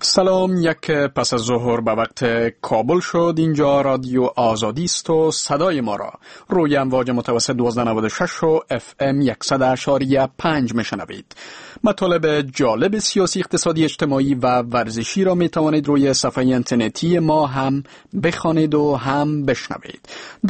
سلام، یک پس از ظهر به وقت کابل شد. اینجا رادیو آزادی است و صدای ما را روی امواج متوسط 1296 و FM 100.5 میشنوید. مطالب جالب سیاسی، اقتصادی، اجتماعی و ورزشی را می توانید روی صفحه اینترنتی ما هم بخوانید و هم بشنوید.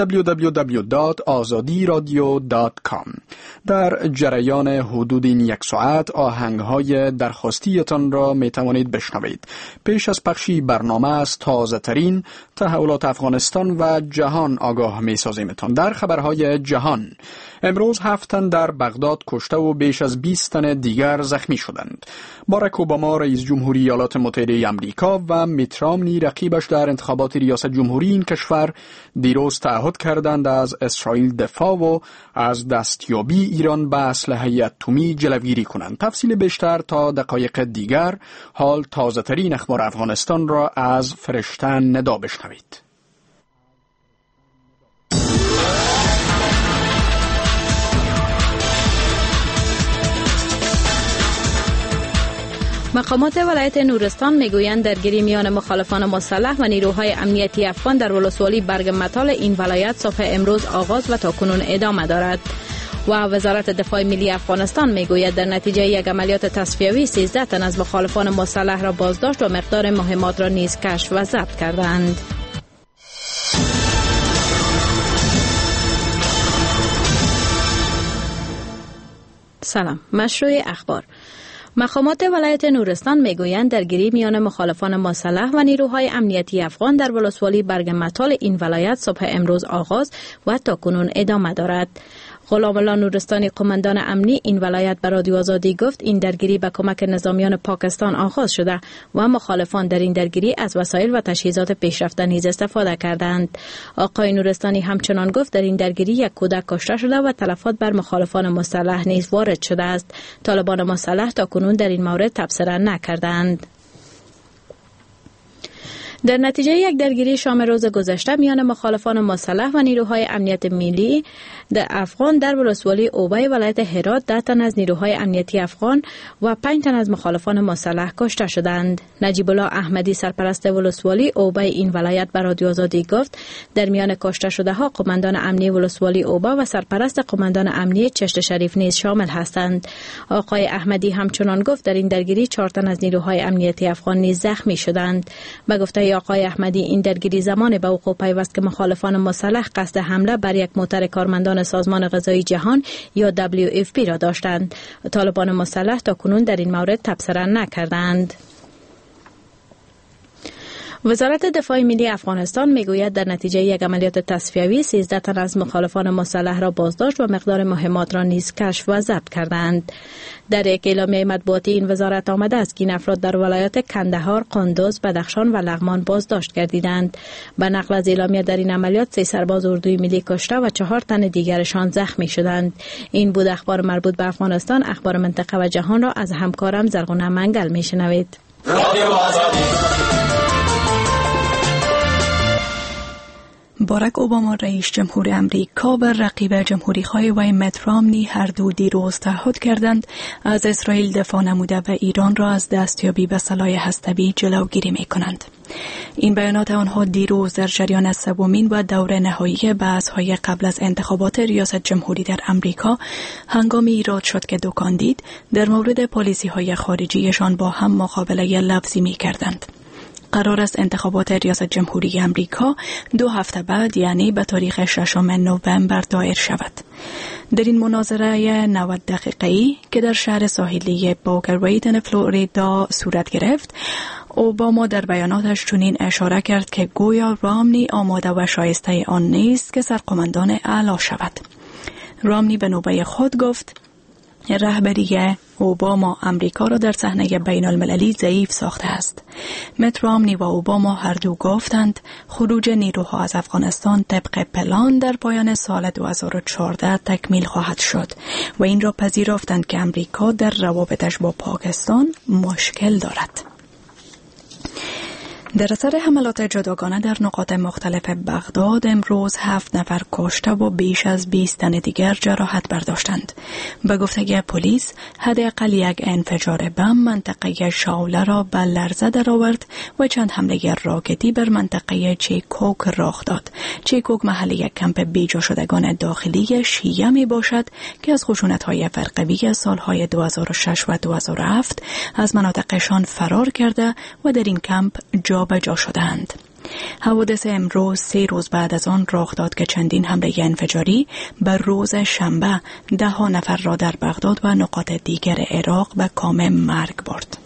www.azadiradio.com. در جریان حدود این یک ساعت آهنگ‌های درخواستیتان را می توانید بشنوید. پیش از پخشی برنامه از تازه ترین تحولات افغانستان و جهان آگاه می سازیمتان. در خبرهای جهان، امروز 7 تن در بغداد کشته و بیش از 20 تن دیگر زخمی شدند. باراک اوباما رئیس جمهوری ایالات متحده آمریکا و میت رامنی رقیبش در انتخابات ریاست جمهوری این کشور دیروز تعهد کردند از اسرائیل دفاع و از دستیابی ایران به اسلحه اتمی جلوگیری کنند. تفصیل بیشتر تا دقایق دیگر. حال تازه ترین اخبار افغانستان را از فرشته ندا بشنوید. مقامات ولایت نورستان میگویند درگیری میان مخالفان مسلح و نیروهای امنیتی افغان در ولسوالی برگ متال این ولایت صبح امروز آغاز و تاکنون ادامه دارد. و وزارت دفاع ملی افغانستان میگوید در نتیجه یک عملیات تصفیوی 13 تن از مخالفان مسلح را بازداشت و مقدار مهمات را نیز کشف و ضبط کردند. سلام، مشروع اخبار. مقامات ولایت نورستان میگویند درگیری میان مخالفان مسلح و نیروهای امنیتی افغان در ولسوالی برگ متال این ولایت صبح امروز آغاز و تاکنون ادامه دارد. غلام الله نورستانی، قماندان امنی این ولایت به رادیو آزادی گفت این درگیری به کمک نظامیان پاکستان آغاز شده و مخالفان در این درگیری از وسایل و تجهیزات پیشرفته نیز استفاده کردند. آقای نورستانی همچنان گفت در این درگیری یک کودک کشته شده و تلفات بر مخالفان مسلح نیز وارد شده است. طالبان مسلح تاکنون در این مورد تبصره نکردند. در نتیجه یک درگیری شام روز گذشته میان مخالفان مسلح و نیروهای امنیت ملی در افغان در ولسوالی اوبای ولایت هرات 10 تن از نیروهای امنیتی افغان و 5 تن از مخالفان مسلح کشته شدند. نجیب الله احمدی، سرپرست ولسوالی اوبای این ولایت به رادیو آزادی گفت در میان کشته شده ها قماندان امنی ولسوالی اوبا و سرپرست قماندان امنی چشت شریف نیز شامل هستند. آقای احمدی همچنان گفت در این درگیری 4 تن از نیروهای امنیتی افغان نیز زخمی شدند. به گفته آقای احمدی این درگیری زمان به وقوع پیوست که مخالفان مسلح قصد حمله بر یک موتر کارمندان سازمان غذایی جهان یا WFP را داشتند. طالبان مسلح تاکنون در این مورد تبصره نکردند. وزارت دفاع ملی افغانستان میگوید در نتیجه یک عملیات تصفیوی 13 تن از مخالفان مسلح را بازداشت و مقدار مهمات را نیز کشف و ضبط کردند. در یک اعلامیه مطبوعاتی این وزارت آمده است که این افراد در ولایات کندهار، قندوز، بدخشان و لغمان بازداشت گردیدند. به نقل از اعلامیه در این عملیات 3 سرباز اردوی ملی کشته و 4 تن دیگرشان زخمی شدند. این بود اخبار مربوط به افغانستان. اخبار منطقه و جهان را از همکارم زرغونه منگل میشنوید. باراک اوباما رئیس جمهور امریکا و رقیب جمهوری‌خواه وی میت رامنی هر دو دیروز تعهد کردند از اسرائیل دفاع نموده و ایران را از دستیابی به سلاح هسته‌ای جلوگیری می‌کنند. این بیانات آنها دیروز در جریان سومین و دور نهایی بحث‌های قبل از انتخابات ریاست جمهوری در امریکا هنگامی ایراد شد که دو کاندید در مورد پالیسی‌های خارجیشان با هم مقابله لفظی می‌کردند. قرار است انتخابات ریاست جمهوری امریکا 2 هفته بعد یعنی به تاریخ 6 نوامبر دایر شود. در این مناظره 90 دقیقه‌ای که در شهر ساحلی بوکر ریتن فلوریدا صورت گرفت، اوباما در بیاناتش چنین اشاره کرد که گویا رامنی آماده و شایسته آن نیست که سرقماندان اعلی شود. رامنی به نوبه خود گفت رهبری اوباما امریکا را در صحنه بین المللی ضعیف ساخته است. میت رامنی و اوباما هر دو گفتند خروج نیروها از افغانستان طبق پلان در پایان سال 2014 تکمیل خواهد شد و این را پذیرفتند که امریکا در روابطش با پاکستان مشکل دارد. در اثر حملات جداگانه در نقاط مختلف بغداد امروز 7 نفر کشته و بیش از 20 تن دیگر جراحت برداشتند. به گفته پلیس حداقل یک انفجار بم منطقه شاوله را به لرزه درآورد و چند حمله راکتی بر منطقه چیکوک رخ داد. چیکوک محل یک کمپ بیجا شدگان داخلی شیعه می باشد که از خشونت‌های فرقوی سالهای 2006 و 2007 از مناطقشان فرار کرده و در این کمپ جابجا شدند. حوادث امروز 3 روز بعد از آن رخ داد که چندین حمله انفجاری بر روز شنبه 10 نفر را در بغداد و نقاط دیگر عراق به کام مرگ برد.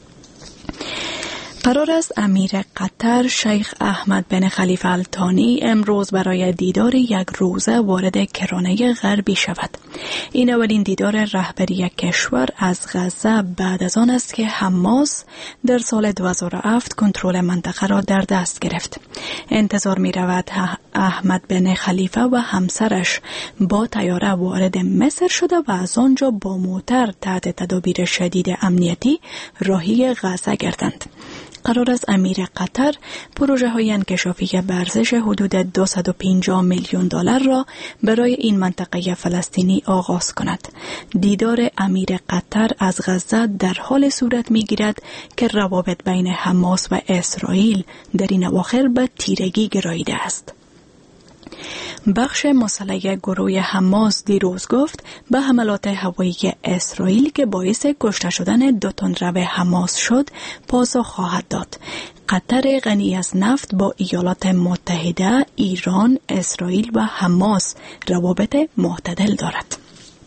قرار است امیر قطر شیخ احمد بن خلیفه الثانی امروز برای دیدار یک روزه وارد کرانه غربی شود. این اولین دیدار رهبری کشور از غزه بعد از آن است که حماس در سال 2007 کنترل منطقه را در دست گرفت. انتظار می رود احمد بن خلیفه و همسرش با طیاره وارد مصر شده و از آنجا با موتر تحت تدابیر شدید امنیتی راهی غزه گردند. قرار است امیر قطر پروژه های انکشافی به ارزش حدود 250 میلیون دلار را برای این منطقه فلسطینی آغاز کند. دیدار امیر قطر از غزه در حال صورت می گیرد که روابط بین حماس و اسرائیل در این اواخر به تیرگی گراییده است. بخش مسلح گروه حماس دیروز گفت به حملات هوایی اسرائیل که باعث کشته شدن 2 تندرو حماس شد پاسخ خواهد داد. قطر غنی از نفت با ایالات متحده، ایران، اسرائیل و حماس روابط معتدل دارد.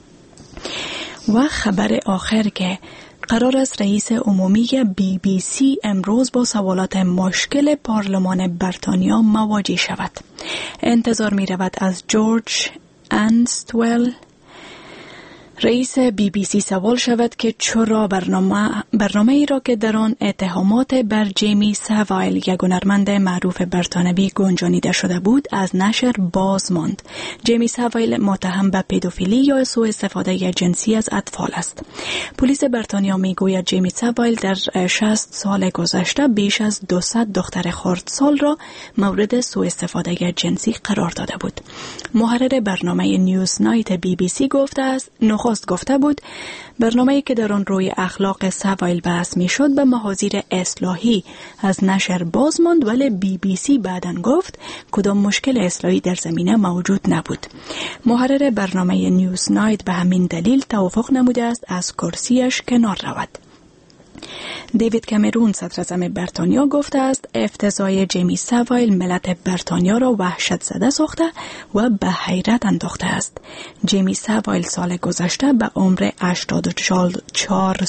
و خبر آخر که قرار است رئیس عمومی BBC امروز با سوالات مشکل پارلمان بریتانیا مواجه شود. انتظار می رود از جورج انستول رئیس BBC سوال شود که چرا برنامه ای را که در آن اتهامات بر جیمی ساوایل یک هنرمند معروف بریتانوی گنجانیده شده بود از نشر باز ماند. جیمی ساوایل متهم به پدوفیلی یا سوء استفاده جنسی از اطفال است. پلیس بریتانیا میگوید جیمی ساوایل در 60 سال گذشته بیش از 200 دختر خردسال را مورد سوء استفاده جنسی قرار داده بود. محرر برنامه نیوز نایت BBC گفته بود برنامه‌ای که در آن روی اخلاق ساوایل بحث می‌شد به محاذیر اصلاحی از نشر باز ماند، ولی BBC بعداً گفت کدام مشکل اصلاحی در زمینه موجود نبود. محرر برنامه نیوز نایت به همین دلیل توافق نموده است از کرسیش کنار رود. دیوید کامرون صدراعظم بریتانیا گفته است افتضاح جیمی ساوایل ملت بریتانیا را وحشت زده ساخته و به حیرت انداخته است. جیمی ساوایل سال گذشته به عمر 84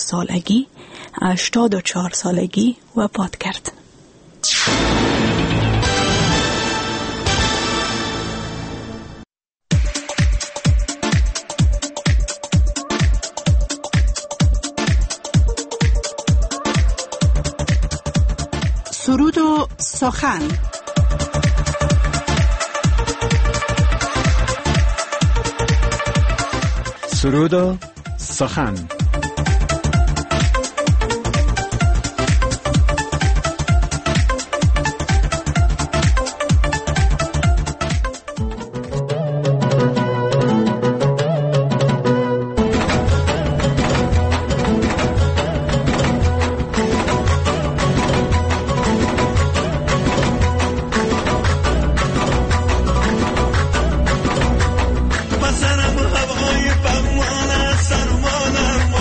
سالگی وفات کرد. سرود و سخن. سرود و سخن. سرمانم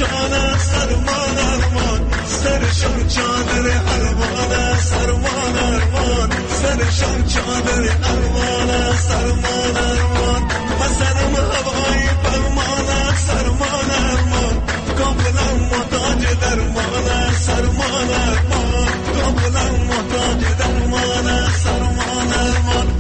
شانه سرمان ارمان سرشان چادر ارمان سرمان ارمان سرشان چادر ارمان سرمان ارمان پسرم هوای فرمان سرمان ارمان کاملا محتاج درمان سرمان ارمان کاملا محتاج درمان سرمان ارمان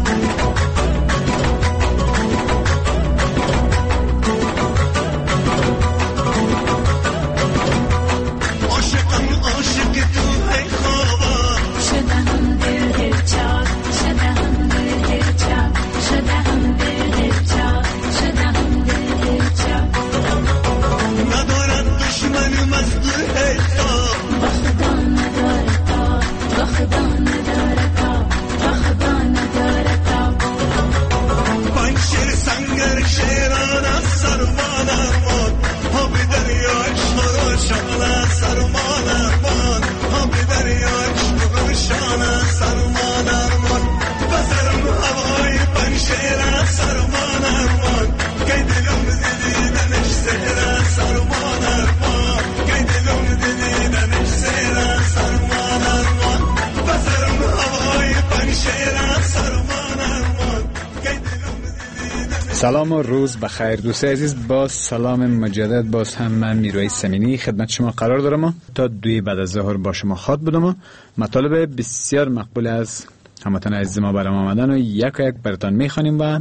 سلام و روز بخیر دوستای عزیز، باز سلام مجدد. باز هم من میروی سمینی خدمت شما قرار دارم تا 2 بعد از ظهر با شما خواد بدم. مطالب بسیار مقبول از هموطنان عزیز ما برام آمدن و یک براتون میخوانیم و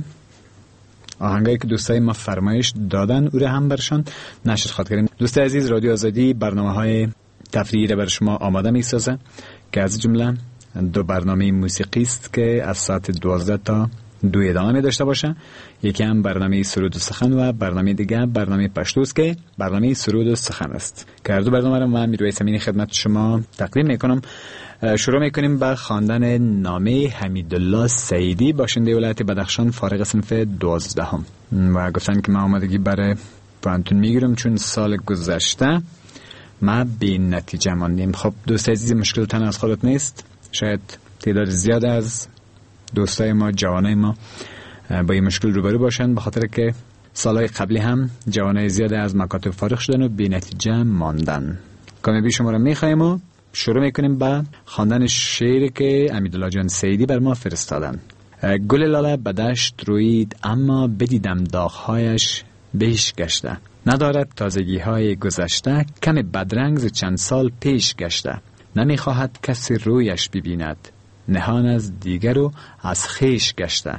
آهنگایی که دوستای ما فرمایش دادن او را هم برشان نشر خواهد کردیم. دوستای عزیز، رادیو آزادی برنامه‌های تفریحی را بر شما آماده میسازه که از جمله 2 برنامه موسیقی است که از ساعت 12 تا 2 ادامه داشته باشه. یکی هم برنامه سرود و سخن و برنامه دیگه برنامه پشتو است که برنامه سرود و سخن است که هر 2 برنامه را من میروی سمینی خدمت شما تقدیم میکنم. شروع میکنیم با خواندن نامه حمیدالله سعیدی، باشنده ولایت بدخشان، فارغ صنف 12 و گفتن که من آمادگی برای پانتون میگیرم چون سال گذشته ما بی نتیجه ماندیم. خب دوست عزیز، مشکل تن از خودت نیست، شاید تعداد زیاد از دوستای ما، جوانای ما با این مشکل روبرو باشن، به خاطر که سالهای قبلی هم جوانای زیاد از مکاتب فارغ شدن و بی نتیجه ماندن. کامیابی شما را میخوایم و شروع میکنیم با خواندن شعری که حمیدالله جان سعیدی بر ما فرستادن. گل لاله به دشت روید اما بدیدم داغ‌هایش بیش گشته، ندارد تازگی‌های گذشته، کم بدرنگ ز چند سال پیش گشته، نمیخواهد کسی رویش ببیند، نهان از دیگر و از خیش گشته،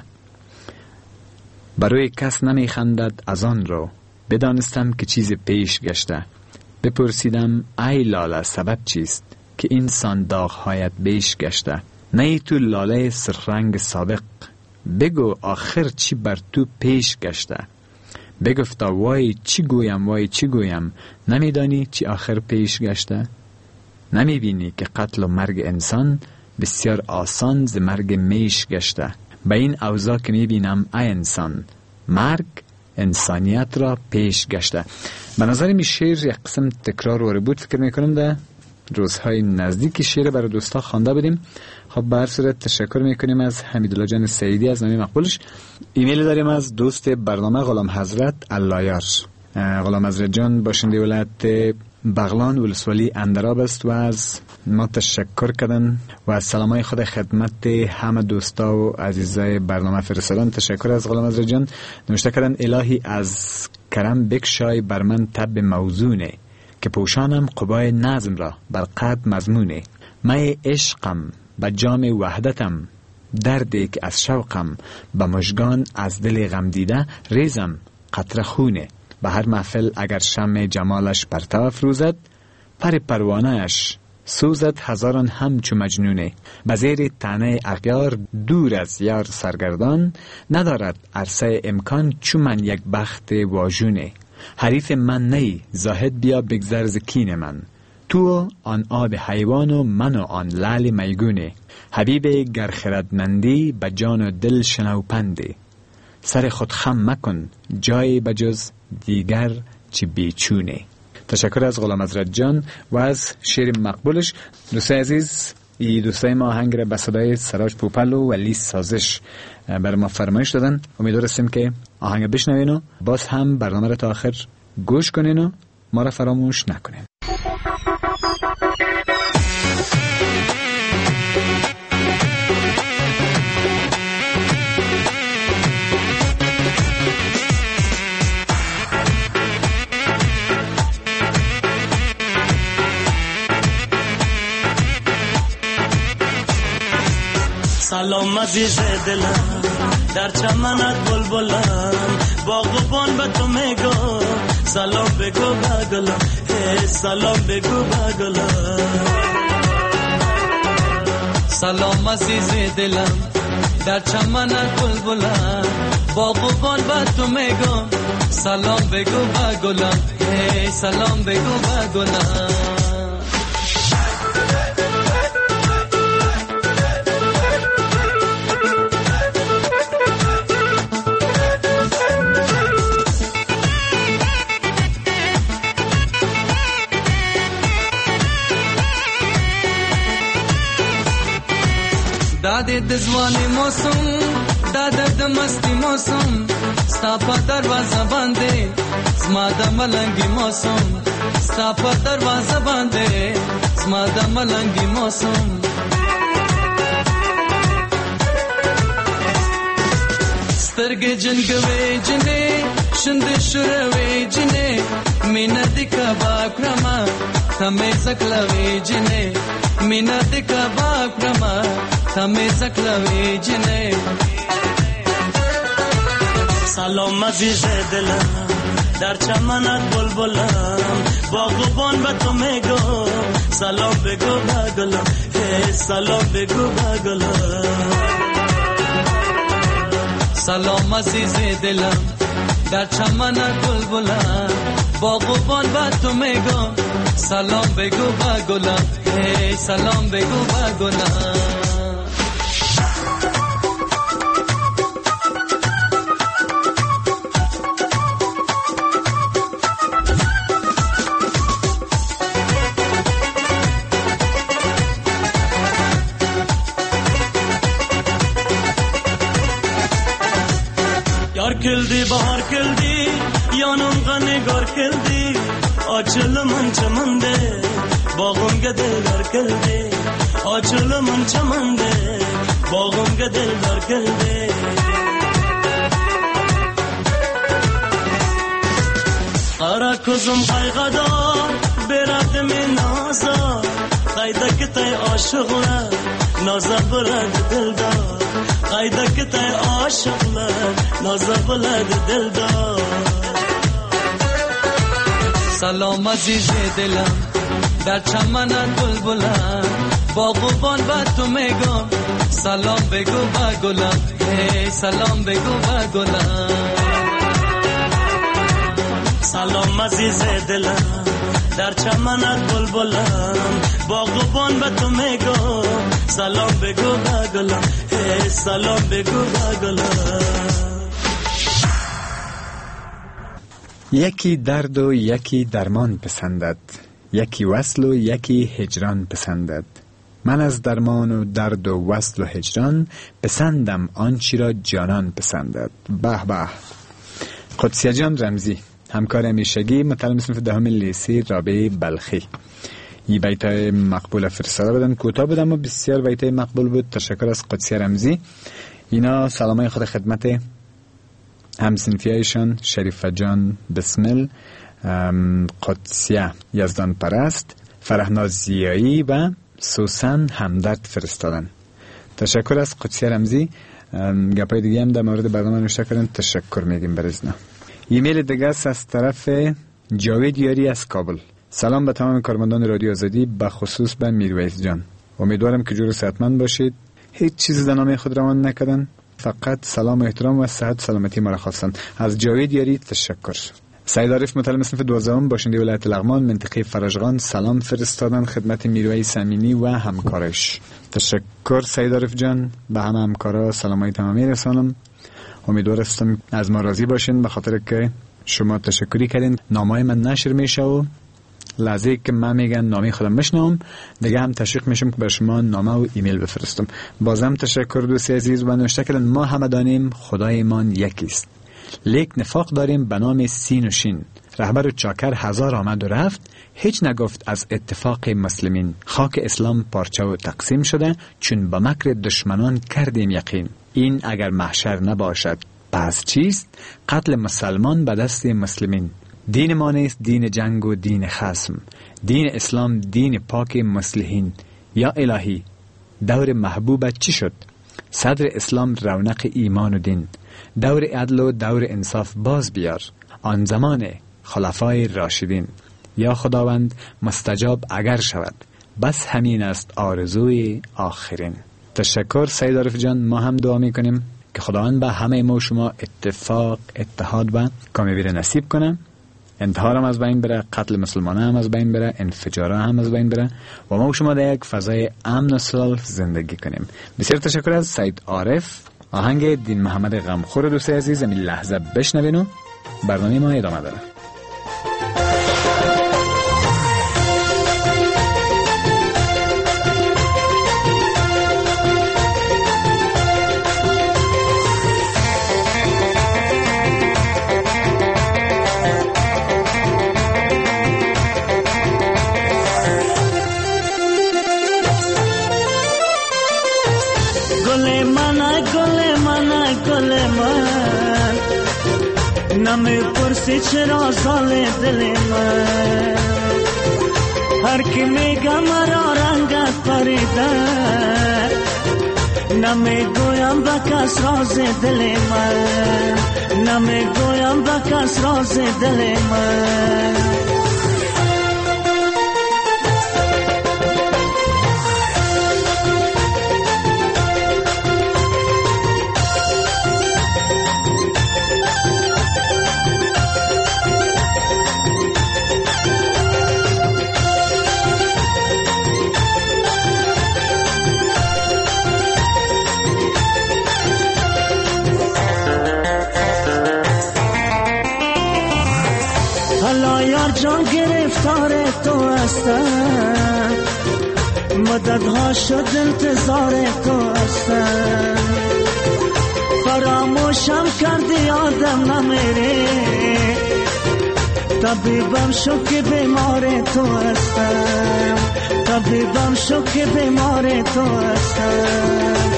برای کس نمیخندد از آن رو، بدانستم که چیز پیش گشته، بپرسیدم ای لاله سبب چیست که اینسان داغ‌هایت بیش گشته، نه تو لاله سررنگ سابق، بگو آخر چی بر تو پیش گشته، بگفتا وای چی گویم وای چی گویم، نمیدانی چی آخر پیش گشته، نمیبینی که قتل و مرگ انسان بسیار آسان ز مرگ میش گشته، به این اوضاع که میبینم ای انسان، مرگ انسانیت را پیش گشته. به نظر می شعر یک قسم تکرار و ربود فکر میکنم ده روزهای نزدیک شعر برای دوستا خوانده بدیم. خب به هر صورت تشکر میکنیم از حمیدالله جان سعیدی از نام مقبولش. ایمیل داریم از دوست برنامه غلام حضرت اللایار. غلام حضرت جان باشنده ولایت بغلان ولسوالی اندراب است و از ما تشکر کردن و از سلامای خود خدمت همه دوستا و عزیزای برنامه فرستادن. تشکر از غلام حضرت جان. نوشته کردن الهی از کرم بکشای بر من تب موزونه، که پوشانم قبای نظم را بر قد مضمونه، می عشقم به جام وحدتم، دردی که از شوقم به مژگان از دل غم دیده، ریزم قطره خونه، به هر محفل اگر شمع جمالش پرتو افروزد، پر پروانه‌اش سوزد هزاران همچو مجنونه، به زیر طعنه اغیار دور از یار سرگردان، ندارد عرصه امکان چو من یک بخت واژونه، حریف من نی زاهد بیا بگذر ز کین من، تو آن آب حیوان و من و آن لعل میگونه، حبیب گر خردمندی به جان و دل شنوپنده، سر خود خم مکن جای بجز دیگر چی بیچونه. تشکر از غلام حضرت جان و از شعر مقبولش. دوستای عزیز، دوستای ما آهنگ را به صدای سراج پوپل و ولی سازش بر ما فرمایش دادن. امیدوارستیم که آهنگ بشنوین و باز هم برنامه را تا آخر گوش کنین و ما را فراموش نکنید. سلام عزیز دلم در چمنت بلبلم باغبان به تو میگم سلام بگو بگلم سلام بگو بگلم سلام عزیز دلم در چمنت بلبلم باغبان به تو میگم سلام بگو بگلم سلام بگو بگلم داده دزوانی موسم داده دمستی موسم ستا پا دروازه بانده زما د ملنگی موسم ستا پا دروازه بانده زما د ملنگی موسم سترگی جنگوی جنه شند شروی جنه مینه دیکا باکرما تمی زکلوی جنه مینه دیکا باکرما تمی زکلوی جنه سلام عزیز دلم در چمنت بلبلم باغبان به تو میگم سلام بگو بگلم سلام بگو بگلم سلام عزیز دلم در چمنت بلبلم باغبان به تو میگم سلام بگو بگلم سلام بگو بگلم یار کلدی بهار کلدی یانم غنگار کلدی آچل من چمنده باغم گدلدار کلدی آچل من چمنده باغم گدلدار کلدی قرا کزم قایقدار برات من نازا قایدک تای عاشقلا نازا برات دلدار قایدک تای عاشقلا نازا برات دلدار سلام عزیز دلم در چمنت بلبلم باغبان به تو میگم سلام بگو بگلم سلام بگو بگلم سلام عزیز دلم در چمنت بلبلم باغبان به تو میگم سلام بگو بگلم سلام بگو بگلم یکی درد و یکی درمان پسندد یکی وصل و یکی هجران پسندد من از درمان و درد و وصل و هجران پسندم آنچی را جانان پسندد. به به. قدسیه جان رمزی همکار همیشگی متعلم صنف دهم لیسه رابعه بلخی این بیتای مقبول فرستاده بدن کوتاه بدم و بسیار بیتای مقبول بود. تشکر از قدسیه رمزی. اینا سلامای خود خدمت همسنفیایشان شریفه جان بسمل، قدسیه یزدان پرست، فرهناز زیایی و سوسن همدرد فرستادن. تشکر از قدسیه رمزی. گپای دیگه هم در مورد برنامه نوشته کردن. تشکر میگیم برزنا. ایمیل دیگه است از طرف جاوید یاری از کابل. سلام به تمام کارمندان رادیو آزادی، به خصوص به میرویس جان. امیدوارم که جور و صحتمند باشید. هیچ چیز در نام خود روان نکردن، فقط سلام و احترام و صحت سلامتی ما را خواستن. از جاوید یاری تشکر. سید عارف متعلم صنف 12 باشنده ولایت لغمان منطقه فرجغان سلام فرستادن خدمت میرویس امینی و همکارش. تشکر سید عارف جان. به همه همکارا سلامای تمامی رسانم. امیدوارم از ما راضی باشین، به خاطر که شما تشکری کردین. نامای من نشر میشه و لحظه که من میگن نامی خودم بشنوم دیگه هم تشویق میشم که بر شما نامه و ایمیل بفرستم. بازم تشکر دوستی عزیز. و نوشته کردن ما همه دانیم خدایمان یکیست، لیک نفاق داریم به نام سین و شین. رهبر و چاکر 1000 آمد و رفت، هیچ نگفت از اتفاق مسلمین. خاک اسلام پارچه و تقسیم شده، چون با مکر دشمنان کردیم یقین. این اگر محشر نباشد پس چیست؟ قتل مسلمان به دست مسلمین. دین ما نیست دین جنگ و دین خصم، دین اسلام دین پاک مصلحین. یا الهی دور محبوبت چی شد؟ صدر اسلام رونق ایمان و دین. دور عدل و دور انصاف باز بیار، آن زمان خلفای راشدین. یا خداوند مستجاب اگر شود، بس همین است آرزوی آخرین. تشکر سید عارف جان. ما هم دعا میکنیم که خداوند به همه ما و شما اتفاق، اتحاد و کامیابی نصیب کنه. انتحار هم از بین بره، قتل مسلمان هم از بین بره، انفجار هم از بین بره و ما و شما در یک فضای امن و صلح زندگی کنیم. بسیار تشکر از سید عارف. آهنگ دین محمد غمخور دوست عزیز همین لحظه بشنوین و برنامه ما ادامه داره. نمی پرسی چرا زال دل من، هر کی میگه مرا رنگت پریده، نمی گویم به کس راز دل من، نمی گویم به کس راز دل من. جان گرفتار تو هستم، مددها شد انتظار تو هستم، فراموشم کردی آدم نمیره، طبیبم شو که بیمار تو هستم، طبیبم شو که بیمار تو هستم.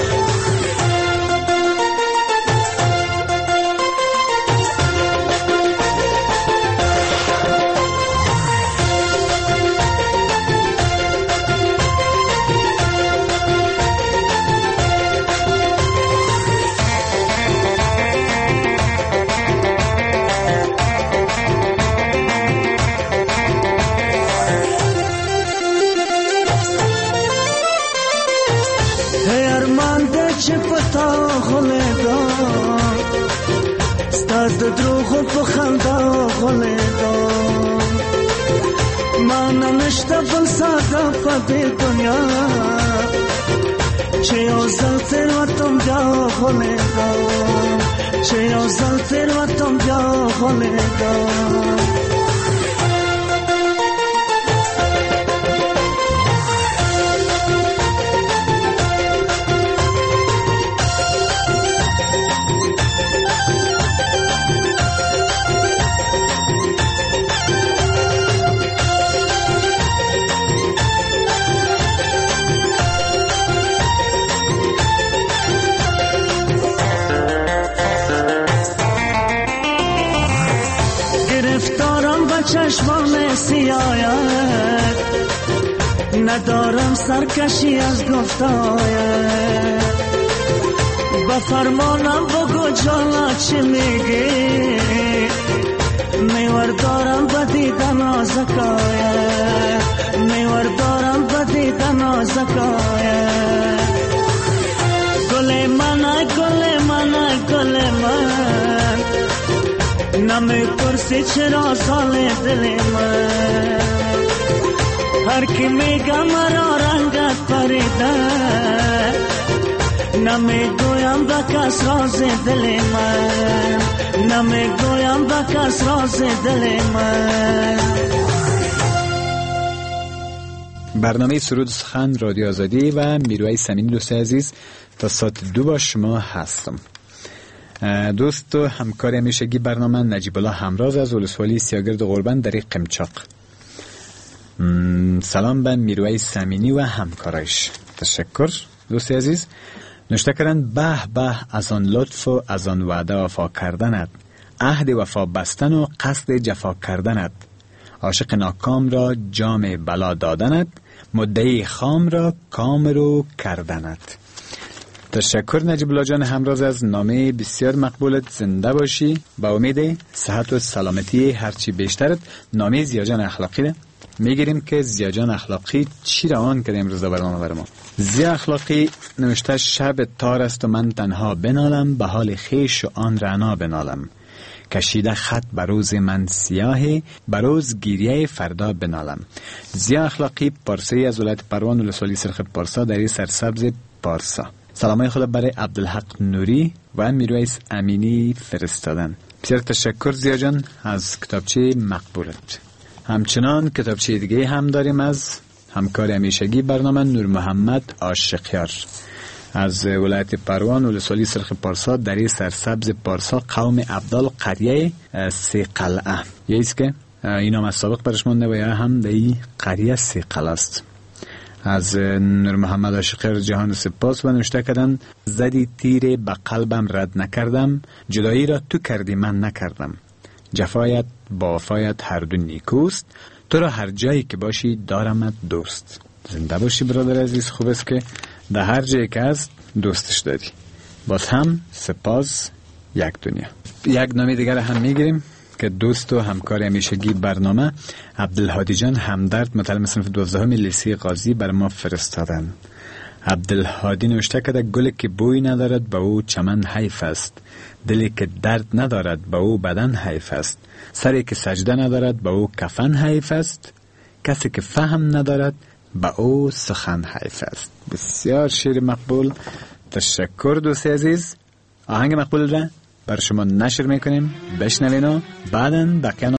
ستاد دروغ و خندا خلیدا، من نشته بل ساده پا دنیا، چه یازل تیر و تم جا خلیدا، چه یازل تیر و تم جا خلیدا. چشمان سیاید ندارم سرکشی از گفتاید، با فرمانم بگو جانا چی میگی، میور دارم بدیدن آزکاید، میور دارم بدیدن آزکاید. گل من گل من گل من، نمی پرسی چرا سال دل من، هر کی میگه مرا رنگت پریده، نمی گویم به کس راز دل من، نمی گویم به کس راز دل من. برنامه سرود سخن رادیو آزادی و میروی سمینی دوست عزیز تا ساعت 2 با شما هستم. دوست و همکار همیشگی برنامه نجیب الله همراز از ولسوالی سیاگرد قربان در قمچاق. سلام به میرویس سمینی و همکارش. تشکر دوست عزیز. نوشته کردن به به از آن لطف و از آن وعده وفا کردنت، عهد وفا بستن و قصد جفا کردنت، عاشق ناکام را جام بلا دادنت، مدعی خام را کام رو کردنت. تشکر نجیب الله جان همراز از نامه بسیار مقبولت. زنده باشی. با امید صحت و سلامتی هرچی بیشترت. نامه زیاجان اخلاقی ده میگیریم که زیاجان اخلاقی چی روان کرده امروز در برنامه بر ما. زیا اخلاقی نوشته شب تار است و من تنها بنالم، به حال خیش و آن رعنا بنالم. کشیده خط بروز من سیاهی، بروز گیریه فردا بنالم. زیا اخلاقی پارسی از ولایت پروان ولسوالی سرخ پارسا در سرسبز پارسا. سلامای خدا برای عبدالحق نوری و میرویس امینی فرستادن. بسیار تشکر زیا جان از کتابچه مقبولت. همچنان کتابچه دیگه هم داریم از همکار همیشگی برنامه نور محمد عاشقیار از ولایت پروان ولسوالی سرخ پارسا در سرسبز پارسا قوم عبدال قریه سی قلعه. یه ایست که این هم از سابق برش مانده و یا هم در قریه سی قلعه است. از نور محمد عاشقیار جهان سپاس و نوشته کردن زدی تیر به قلبم رد نکردم، جدایی را تو کردی من نکردم. جفایت با وفایت هر دو نیکوست، تو را هر جایی که باشی دارمت دوست. زنده باشی برادر عزیز. خوب است که در هر جایی که هست دوستش داری. باز هم سپاس یک دنیا. یک نامه دیگر هم میگیریم که دوست و همکار همیشگی برنامه عبدالهادی جان همدرد متعلم صنف 12 لیسه قاضی بر ما فرستادن. عبدالهادی نوشته کرده گلی که بوی ندارد به او چمن حیف است، دلی که درد ندارد به او بدن حیف است، سری که سجده ندارد به او کفن حیف است، کسی که فهم ندارد به او سخن حیف است. بسیار شعر مقبول. تشکر دوست عزیز. آهنگ مقبول را بر شما نشر میکنیم، بشنوین و بعداً بقیه